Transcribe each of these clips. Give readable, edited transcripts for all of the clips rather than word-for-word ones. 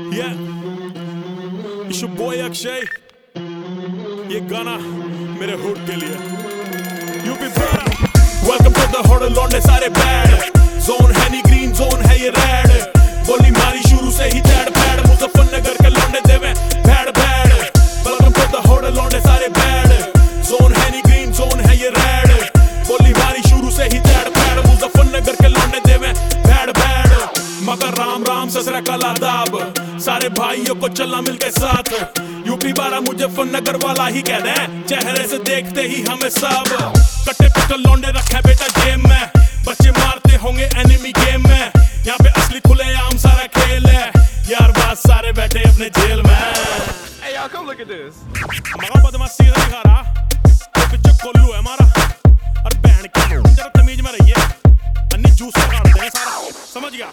Yeah, it's your boy Akshay. ये गाना मेरे हुड के लिए. UP brand. Welcome to the hood, लौंडे सारे bad. Zone है नहीं green, zone है ये red. बोली मारी शुरू से ही चैड पैड. मुजफ्फरनगर के लौंडे देवे bad bad. Welcome to the hood, लौंडे सारे bad. Zone है नहीं green, zone है ये red. बोली मारी शुरू से ही चैड पैड. मुजफ्फरनगर के लौंडे देवे bad bad. मगर राम राम ससरा काला दाब. सारे भाइयों को चलना मिलके साथ. यूपी वाला मुजफ्फरनगर वाला ही कह दे. चेहरे से देखते ही हमें सब कट्टे पिस्टल लौंडे रखे बेटा जेब में. बच्चे मारते होंगे एनिमी गेम में. यहाँ पे असली खुलेआम सारा खेल है. यार बात सारे बैठे अपने जेल में. Hey y'all, come look at this. मगर बदमाशी दिखा रहा. ये पिक्चर कोल्लू है हमारा. और बैंड की जरा तमीज में रहिए. अन्नी जूस काट देंगे सारा. समझ गया.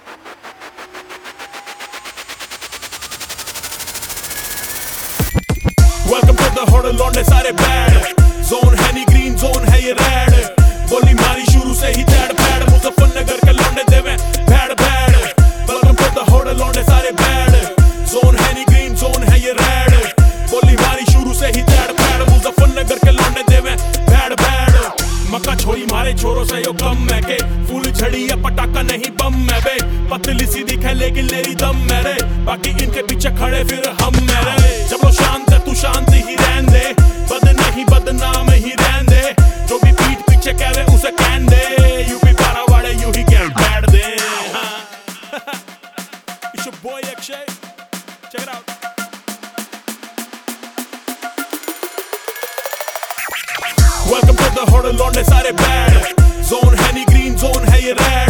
Welcome to the hood, लौंडे सारे bad. Zone है नहीं green, zone है ये red. बोली मारी शुरू से ही चैड पैड. मुजफ्फरनगर के लौंडे देवे bad bad. Welcome to the hood, लौंडे सारे bad. Zone है नहीं green, zone है ये red. बोली मारी शुरू से ही चैड पैड. मुजफ्फरनगर के लौंडे देवे bad bad. मक्का छोरी मारे छोरों से यो कम है के. फूल झड़ी या पटाखा नहीं बम है बे. पतली सी दिखे लेकिन लेरी दम मेरे. बाकी इनके पीछे खड़े फिर हम मेरे. जब वो शांत है तू शांत ही रहन दे. बद नहीं बदनाम ही रहन दे. जो भी पीठ पीछे कह रहे उसे कहन दे. यूपी पारा वाले यू ही कह बैठ दे. It's your boy Akshay. Check it out. Welcome to the hood, लौंडे सारे bad. Zone है नहीं green, zone है ये red.